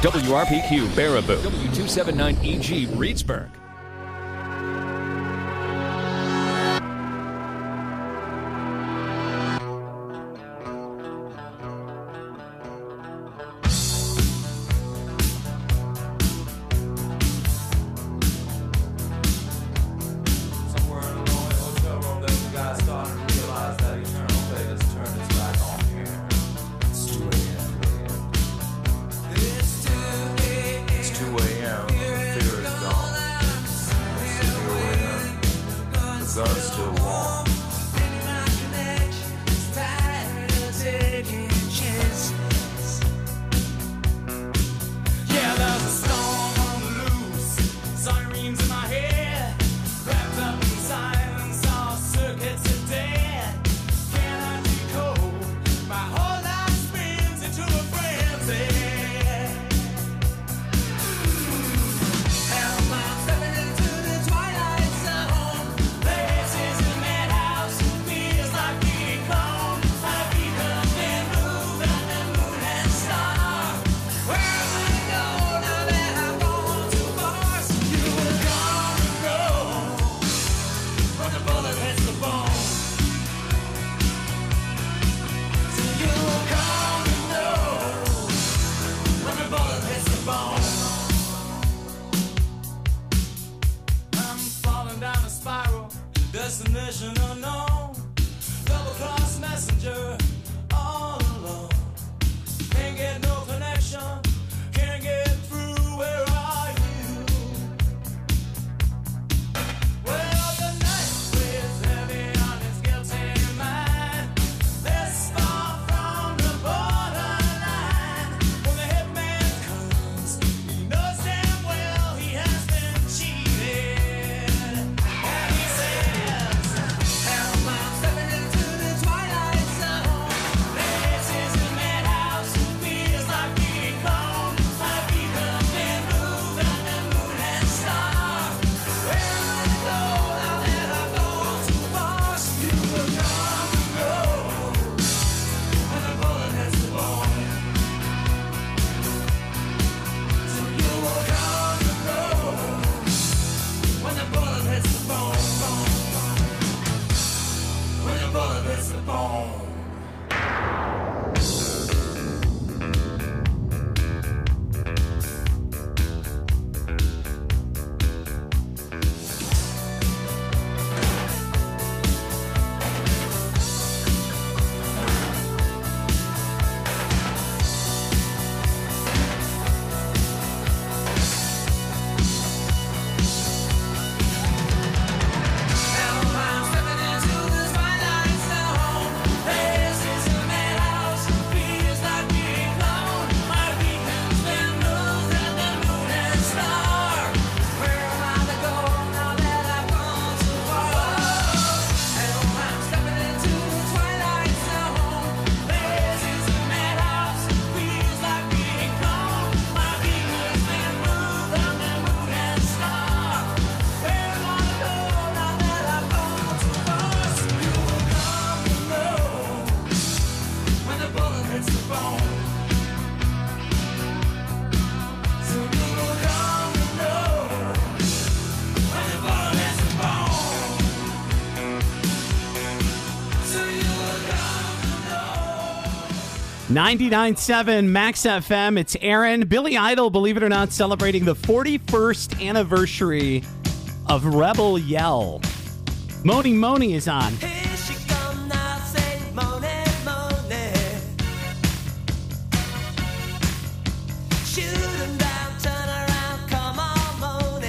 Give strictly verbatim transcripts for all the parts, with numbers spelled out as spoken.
W R P Q Baraboo, W two seventy-nine E G Reedsburg. ninety-nine point seven Max F M. It's Aaron. Billy Idol, believe it or not, celebrating the forty-first anniversary of Rebel Yell. Moni Moni is on. Here she come now, say Moni, Moni. Shoot 'em down, turn around, come on, Moni.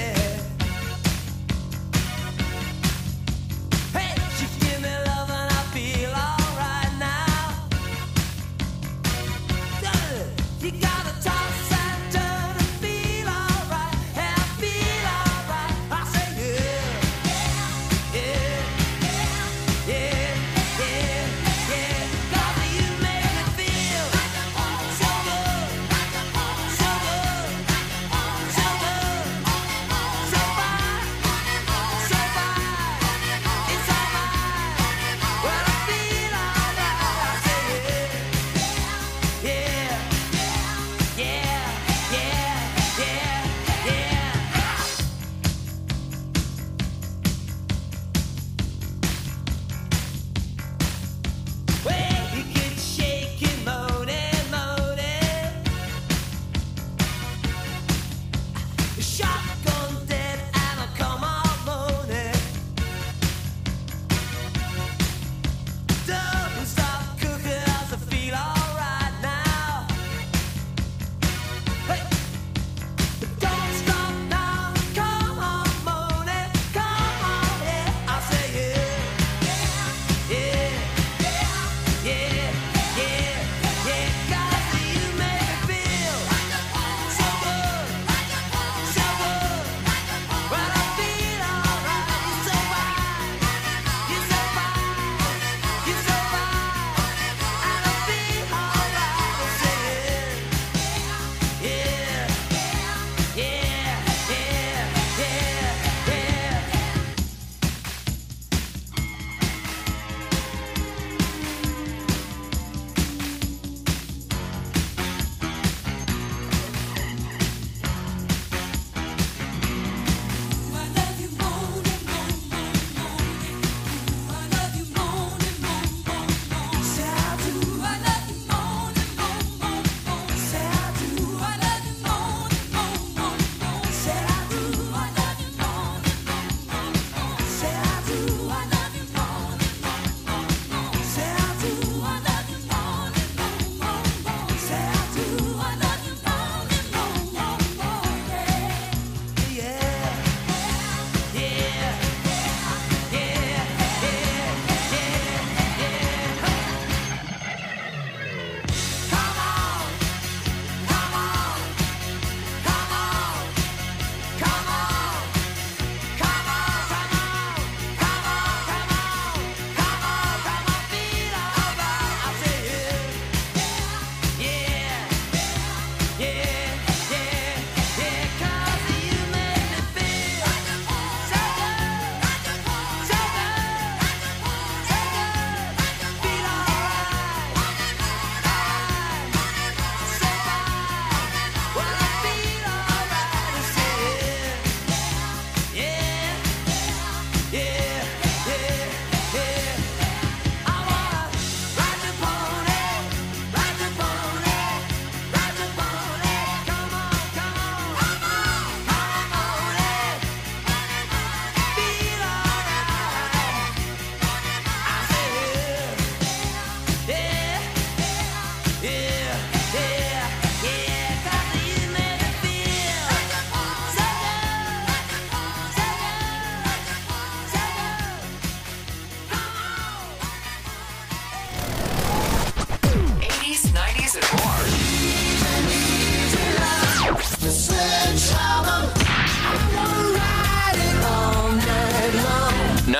Hey, she give me love and I feel alright now. You gotta toss and turn and feel alright, and I feel alright. I say yeah, yeah, yeah, yeah, yeah. 'Cause you make me feel so good, so good, so good, so fine, so fine. It's alright when I feel alright. I say yeah, yeah.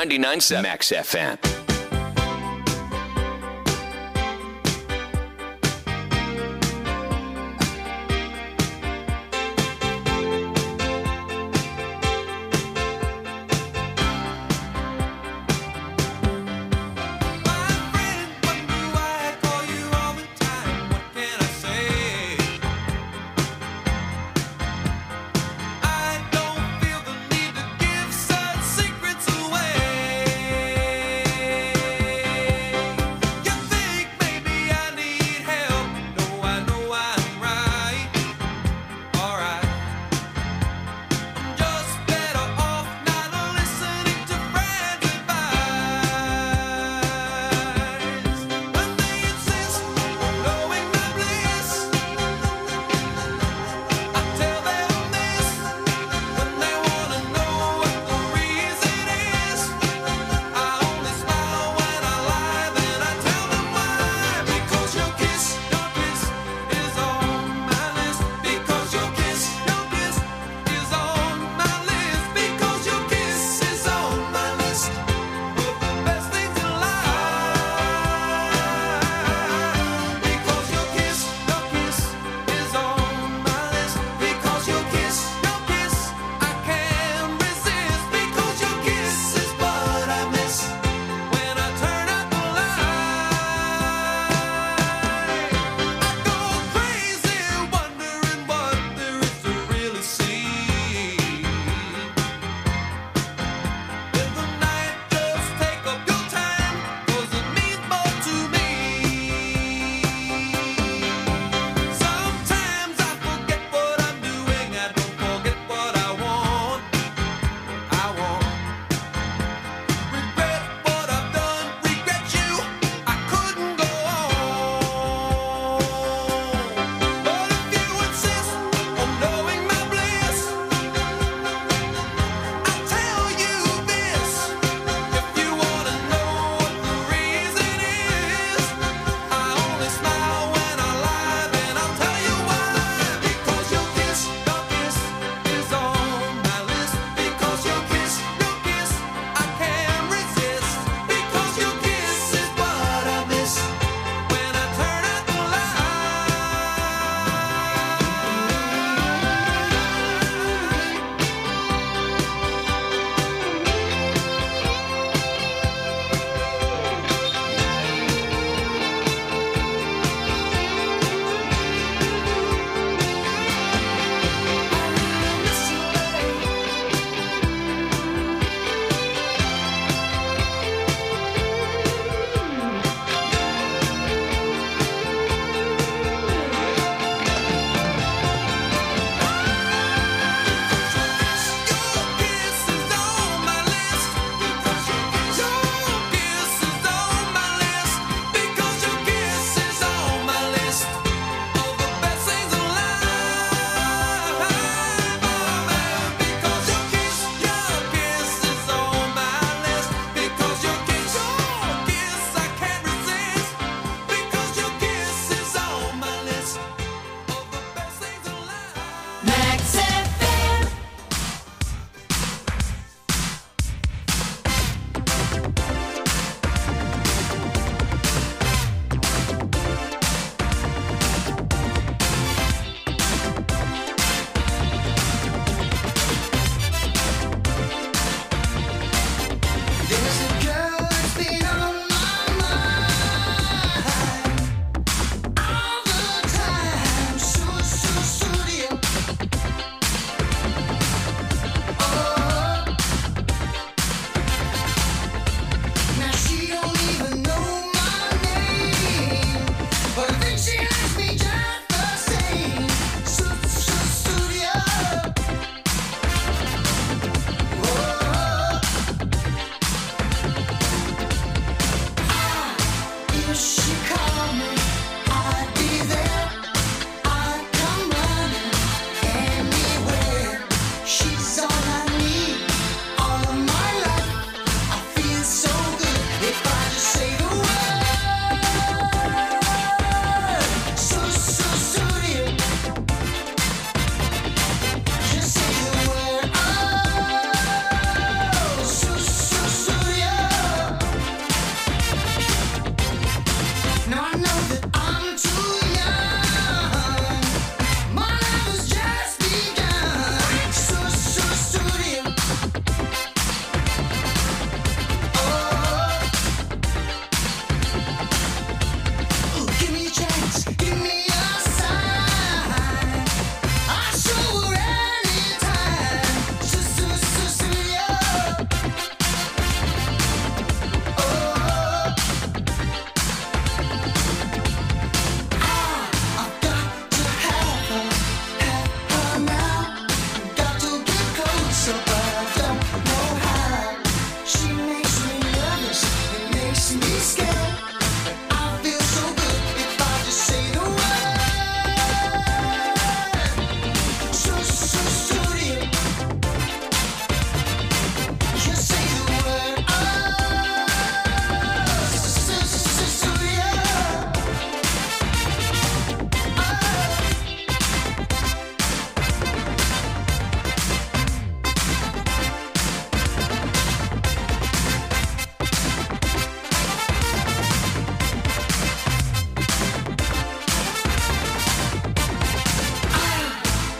ninety-nine point seven Max F M. Secrets away.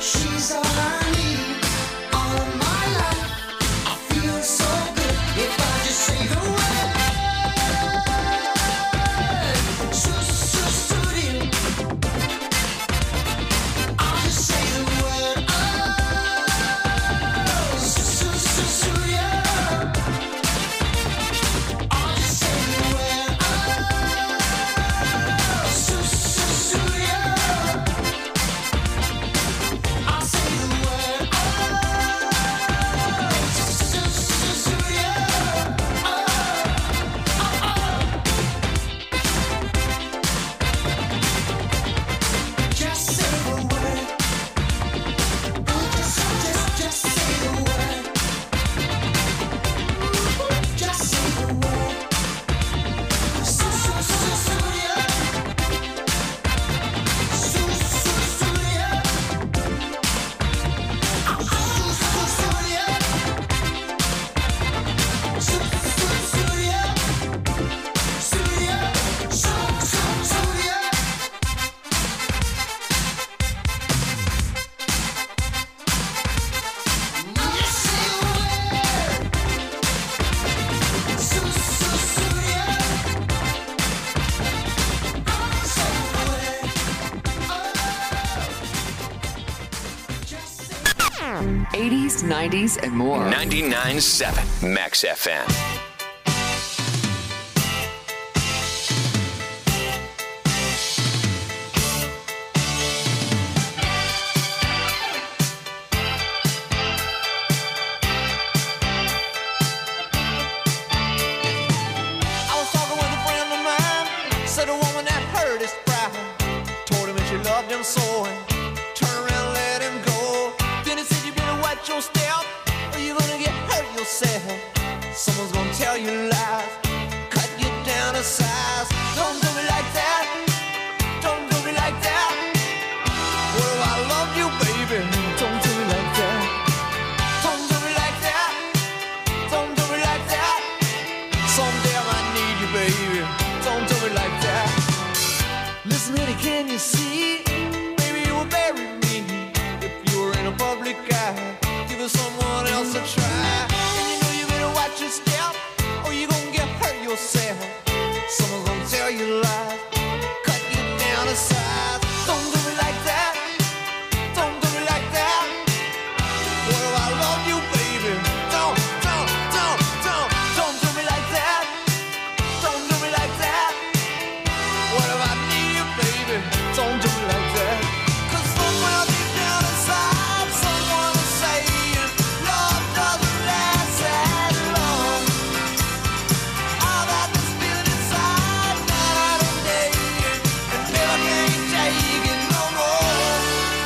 She's all I need, all of my life. I feel so good if I just say the word. Su- su- Studio. I'll just say the word. Oh, su- su- su- Studio. I'll just say the word. Oh, su- su- Studio. I'll say the word. Oh, su- su- su- Studio. Oh, oh, oh. Just say the word. Oh, just, just, just say the word. Just say the word. Su- su- su- Studio. Su- su- Studio. Oh, su- su- Studio. Su- su- Studio. Studio. Su- su- Studio. Just say the word. Su- su- Studio. I'll say the word. Oh, just say eighties, nineties, and more. ninety-nine point seven Max F M. I was talking with a friend of mine. Said a woman that hurt his pride. Told him that she loved him so and turned around and let him go. Then he said you better watch your step or you're gonna get hurt yourself. Someone's gonna tell you lies, cut you down to size. Don't do me like that. Don't do me like that. What if I love you, baby? Don't do me like that. Don't do me like that. Don't do me like that. Someday I might need you, baby. Don't do me like that. Listen, honey, can you see? Maybe you will bury me if you were in a public eye. Give it someone else a try. And you know you better watch your step, or you gonna get hurt yourself. Someone's gonna tell you lies, cut you down to size. Don't do me like that. Don't do me like that. What if I love you, baby? Don't, don't, don't, don't, don't do me like that. Don't do me like that. What if I need you, baby? Don't do me like that. 'Cause somewhere deep down inside, someone is saying love doesn't last as long. All that this feeling inside, night and day, and never can take it no more.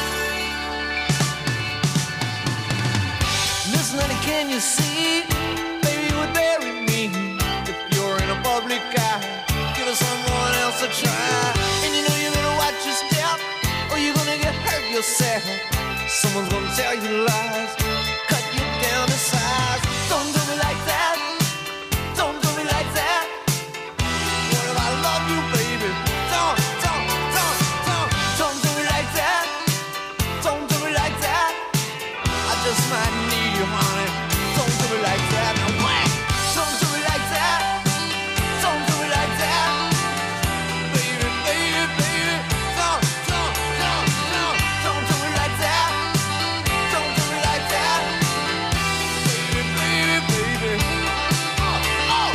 Listen, honey, can you see? Baby, you would bury me if you're in a public eye. Give us someone else a try. And you know you're gonna watch your step, or you're gonna get hurt yourself. Someone's gonna tell you lies, cut you down to size. Don't do me like that. Don't do me like that. What if I love you, baby? Don't, don't, don't, don't, don't do me like that. Don't do me like that. I just might need you, honey. Don't do me like that. No way. Don't do me like that. Don't do me like that. Baby, baby, baby. Don't, don't, don't, don't, don't do me like that. Don't do me like that. Baby, baby, baby. Oh, oh,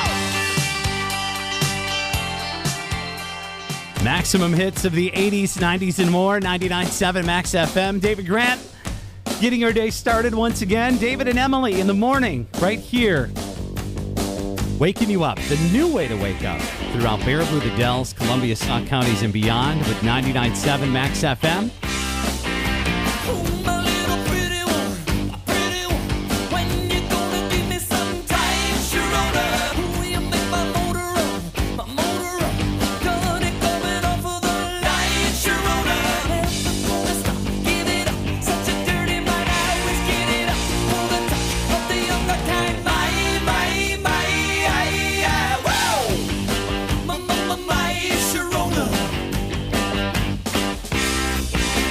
oh. Maximum hits of the eighties, nineties, and more. ninety-nine point seven Max F M. David Grant getting our day started once again. David and Emily in the morning, right here. Waking you up. The new way to wake up throughout Baraboo, the Dells, Columbia, Sauk counties, and beyond with ninety-nine point seven Max F M. Oh, my little pretty one, my pretty one. When you gonna give me some time, Sharona? Will you make my motor run, my motor run? Got it coming off of the line, Sharona. Never gonna stop, give it up. Such a dirty mind, I always get it up. For the top of the younger time, my, my, my, I, I, wow. My, my, my, my, Sharona.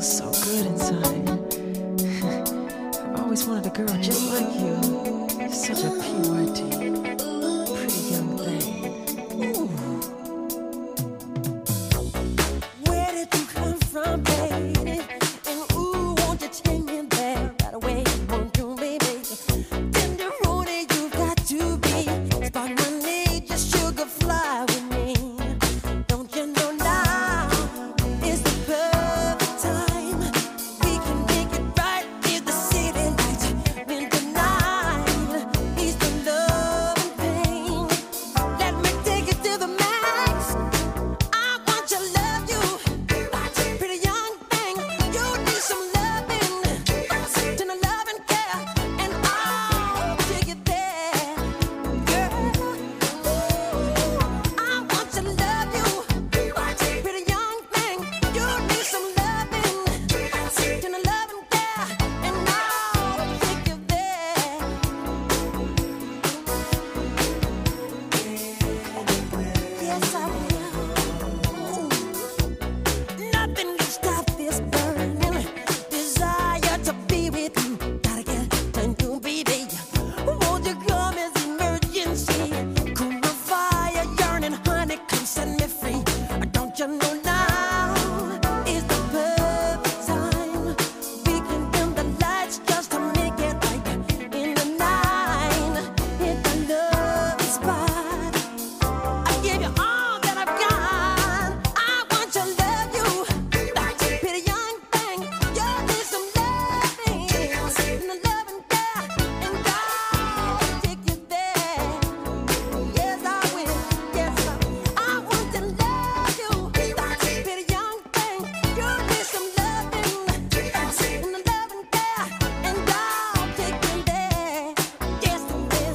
feels so good inside. I've always wanted a girl just like you. You're such a P Y T, pretty young thing. Ooh. Where did you come from, baby? And ooh, won't you take me there right away? Won't you, baby? Tenderoni, you got to be. Spark my need, just sugar fly with me. Don't you know now is the perfect time? We can make it right in the city lights. When the night is the love and pain. Let me take it to the max. I want to love you, pretty young thing. You need some loving, tender love and care, and I'll take it there, girl. I want to love you, pretty young thing. You need some loving, tender love and care, and I'll take you there. Yes, I will. Nothing can stop this burning desire to be with you. Gotta get to you, baby. Won't you come as emergency? Cool my fire, yearning, honey, come set me free. Don't you know now is the perfect time? We can dim the lights just to make it right in the night. Hit the love spot. I give you all that I've got. I want to love you, pretty young thing. You need some loving, and the love and care, and I'll take you there. Yes, I will. Yes, I will. I want to love you, pretty young thing. You need some loving, and the love and care, and I'll take you there. Yes, I will.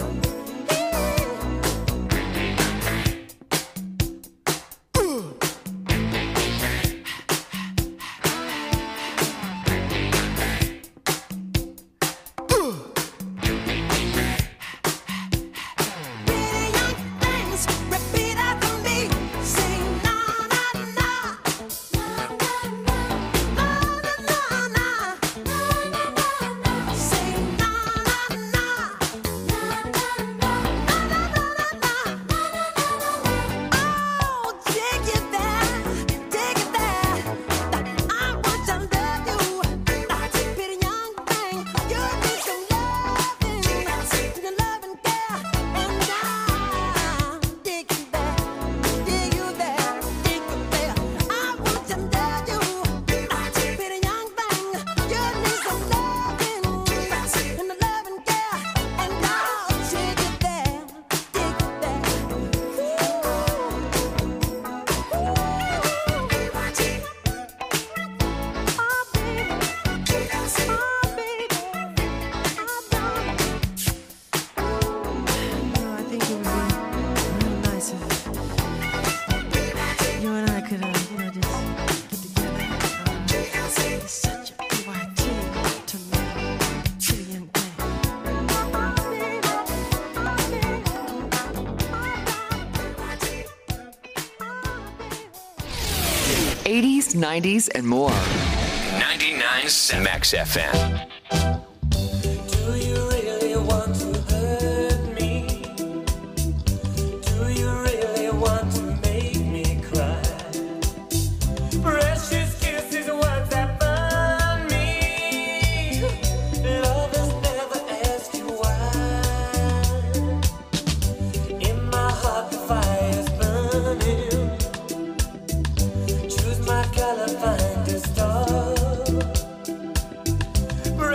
Pretty young things, repeat after me. Say na na na, na na na, na na na, na na na. Say na na na, na na na, na na na, na na na. Oh, take it there, take it there. I want to love you, pretty young thing. You need some loving, the love and care, and I'll take you there, take you there, take you there. I want to love you, pretty young thing. You need some loving, and the love and care, and I'll take you there, take you there. No, I think it would be real nice if you and I could, uh, you know, just get together. Uh, it's such a P Y T to me, pretty young thing. eighties, nineties, and more. ninety-nine point seven Max F M. Do you really want to hurt me? Do you really want to make me cry? Precious kisses, words that burn me. Lovers never ask you why. In my heart the fire's burning. Choose my color, find a star.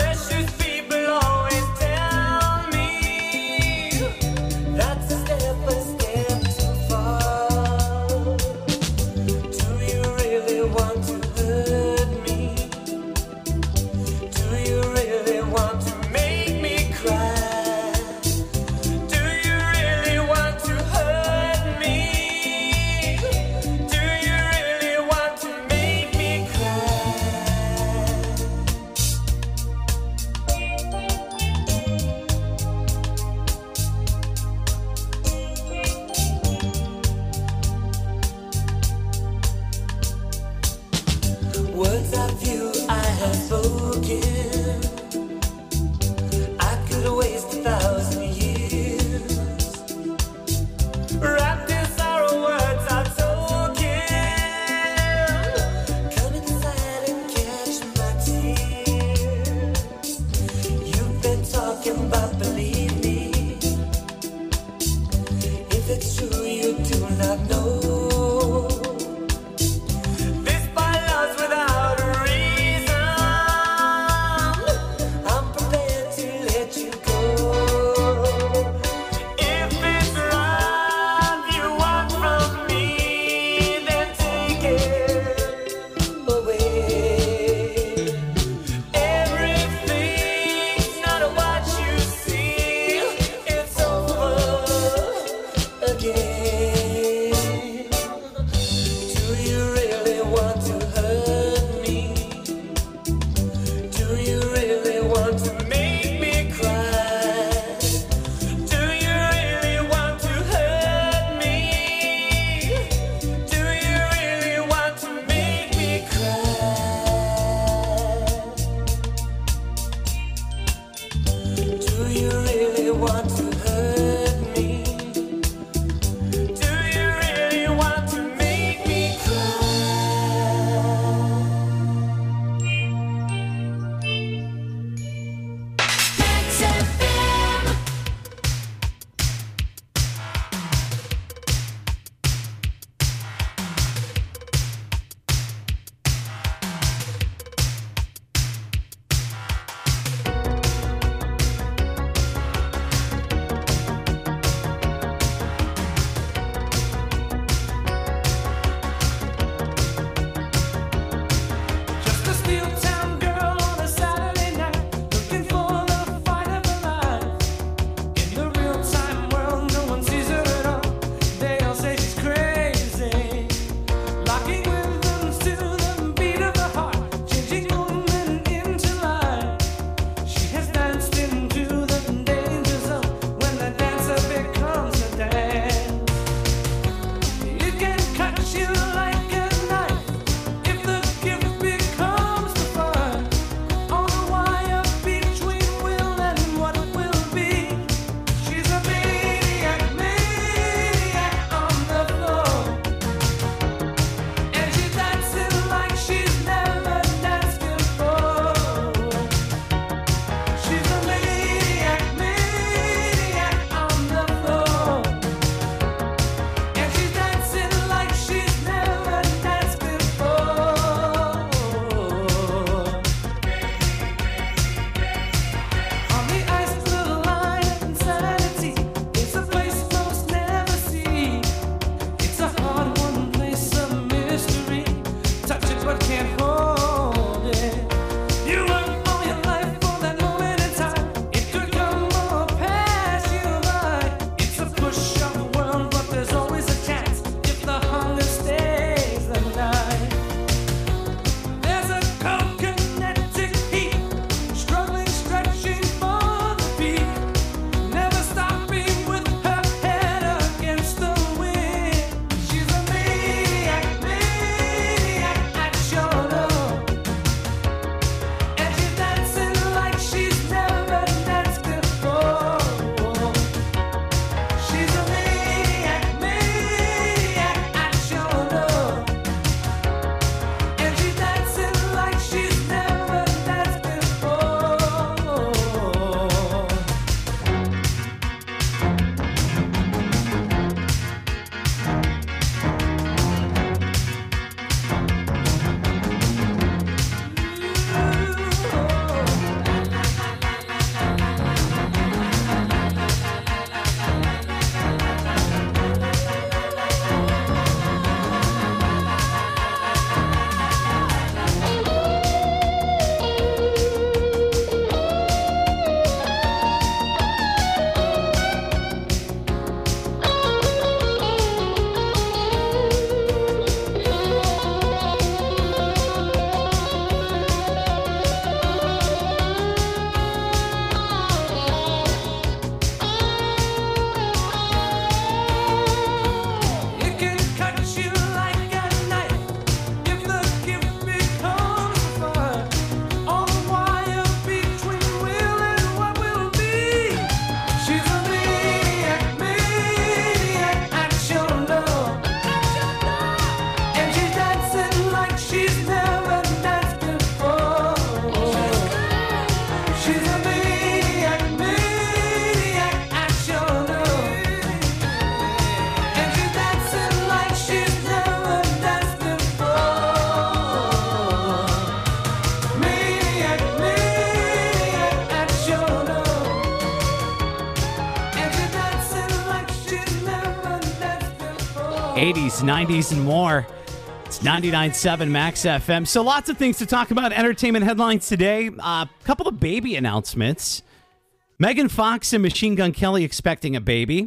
eighties, nineties, and more. It's ninety-nine point seven Max F M. So lots of things to talk about. Entertainment headlines today. A uh, couple of baby announcements. Megan Fox and Machine Gun Kelly expecting a baby,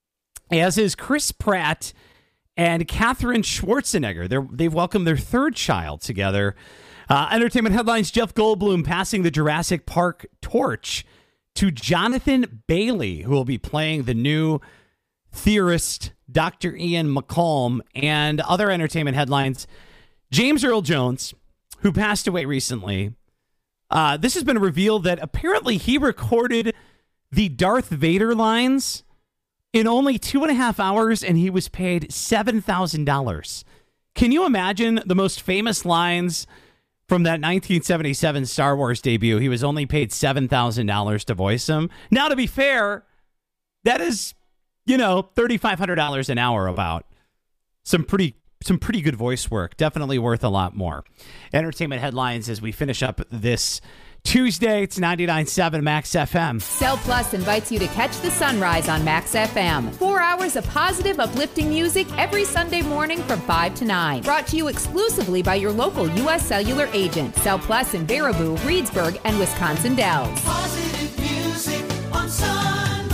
as is Chris Pratt and Katherine Schwarzenegger. They're, they've welcomed their third child together. Uh, entertainment headlines, Jeff Goldblum passing the Jurassic Park torch to Jonathan Bailey, who will be playing the new theorist Doctor Ian McCallum. And other entertainment headlines, James Earl Jones, who passed away recently. Uh, this has been revealed that apparently he recorded the Darth Vader lines in only two and a half hours, and he was paid seven thousand dollars. Can you imagine the most famous lines from that nineteen seventy-seven Star Wars debut? He was only paid seven thousand dollars to voice him. Now, to be fair, that is, you know, three thousand five hundred dollars an hour about. Some pretty some pretty good voice work. Definitely worth a lot more. Entertainment headlines as we finish up this Tuesday. It's ninety-nine point seven Max F M. Cell Plus invites you to catch the sunrise on Max F M. Four hours of positive, uplifting music every Sunday morning from five to nine. Brought to you exclusively by your local U S Cellular agent. Cell Plus in Baraboo, Reedsburg, and Wisconsin Dells. Positive music on Sunrise.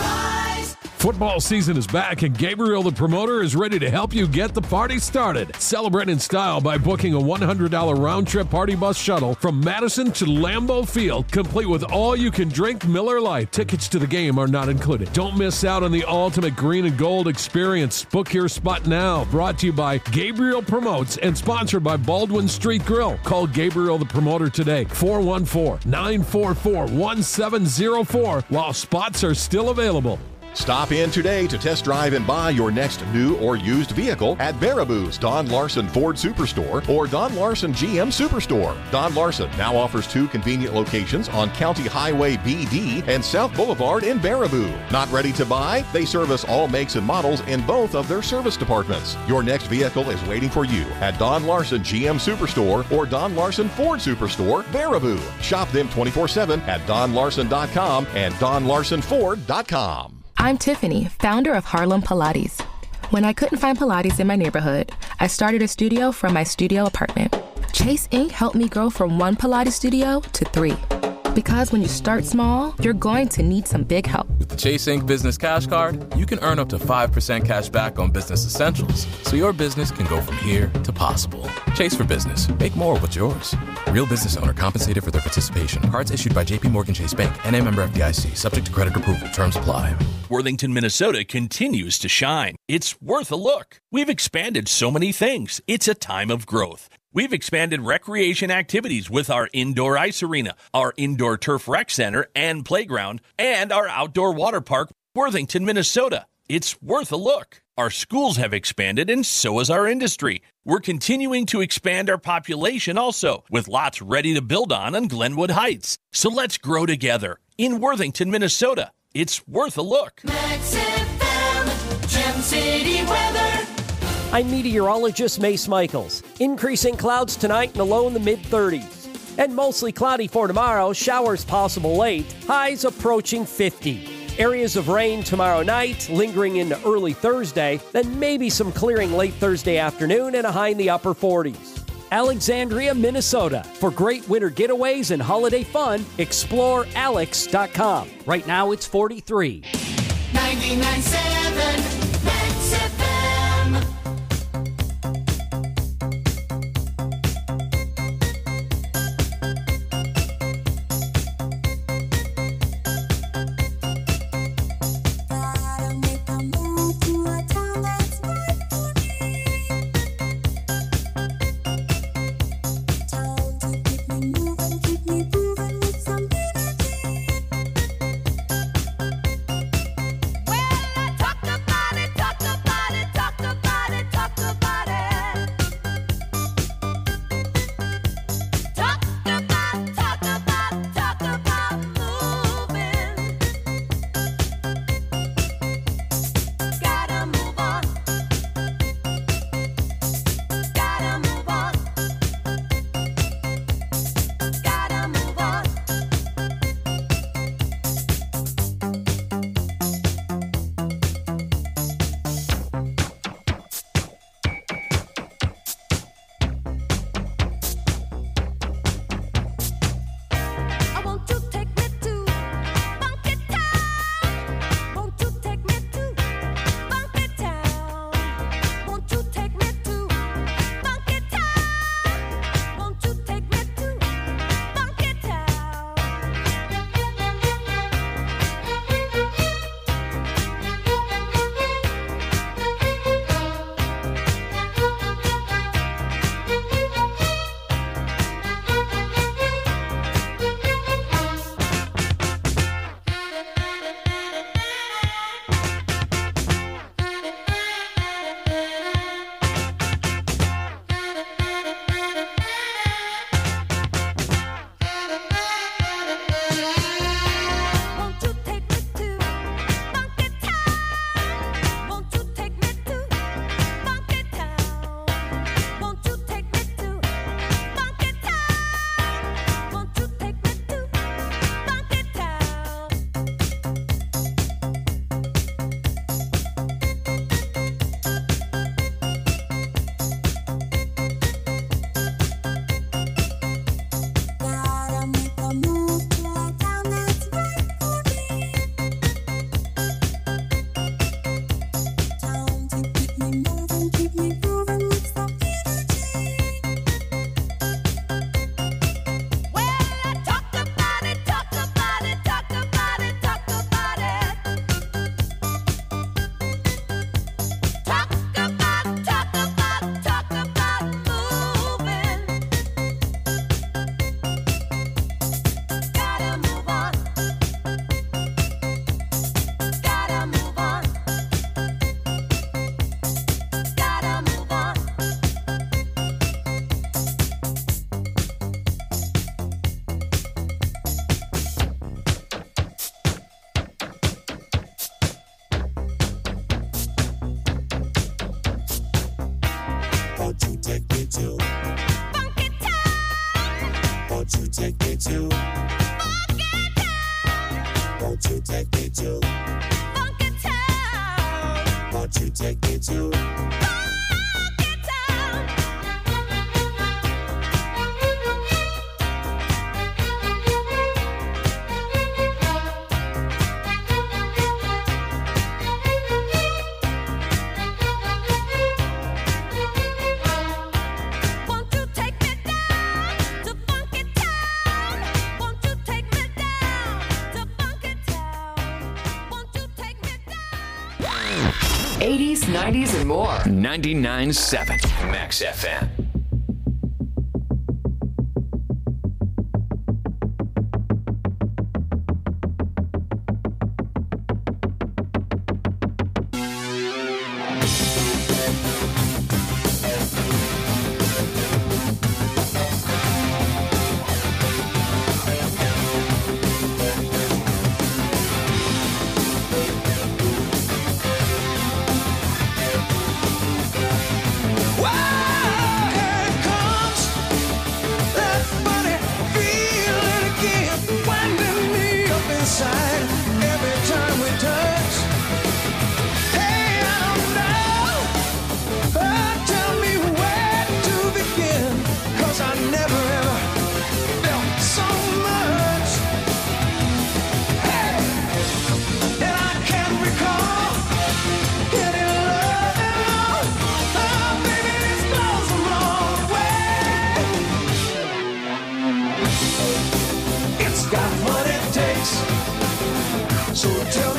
Football season is back, and Gabriel the Promoter is ready to help you get the party started. Celebrate in style by booking a one hundred dollars round-trip party bus shuttle from Madison to Lambeau Field, complete with all-you-can-drink Miller Lite. Tickets to the game are not included. Don't miss out on the ultimate green and gold experience. Book your spot now. Brought to you by Gabriel Promotes and sponsored by Baldwin Street Grill. Call Gabriel the Promoter today, four one four, nine four four, one seven zero four, while spots are still available. Stop in today to test drive and buy your next new or used vehicle at Baraboo's Don Larson Ford Superstore or Don Larson G M Superstore. Don Larson now offers two convenient locations on County Highway B D and South Boulevard in Baraboo. Not ready to buy? They service all makes and models in both of their service departments. Your next vehicle is waiting for you at Don Larson G M Superstore or Don Larson Ford Superstore, Baraboo. Shop them twenty-four seven at don larson dot com and don larson ford dot com. I'm Tiffany, founder of Harlem Pilates. When I couldn't find Pilates in my neighborhood, I started a studio from my studio apartment. Chase Incorporated helped me grow from one Pilates studio to three. Because when you start small, you're going to need some big help. With the Chase Incorporated Business Cash Card, you can earn up to five percent cash back on business essentials, so your business can go from here to possible. Chase for Business. Make more with yours. Real business owner compensated for their participation. Cards issued by J P Morgan Chase Bank, N A member F D I C. Subject to credit approval. Terms apply. Worthington, Minnesota continues to shine. It's worth a look. We've expanded so many things. It's a time of growth. We've expanded recreation activities with our indoor ice arena, our indoor turf rec center and playground, and our outdoor water park, Worthington, Minnesota. It's worth a look. Our schools have expanded, and so has our industry. We're continuing to expand our population also, with lots ready to build on on Glenwood Heights. So let's grow together in Worthington, Minnesota. It's worth a look. Max F M, Gem City weather. I'm meteorologist Mace Michaels. Increasing clouds tonight and a low in the mid-thirties. And mostly cloudy for tomorrow, showers possible late, highs approaching fifty. Areas of rain tomorrow night, lingering into early Thursday, then maybe some clearing late Thursday afternoon and a high in the upper forties. Alexandria, Minnesota. For great winter getaways and holiday fun, explore alex dot com. Right now it's forty-three. ninety-nine point seven Max F M. Well, I talked about it. Won't you take me to Funky Town? Won't you take me to Funky Town? Won't you take me to Funky Town? eighties, nineties, and more. ninety-nine point seven Max F M. So tell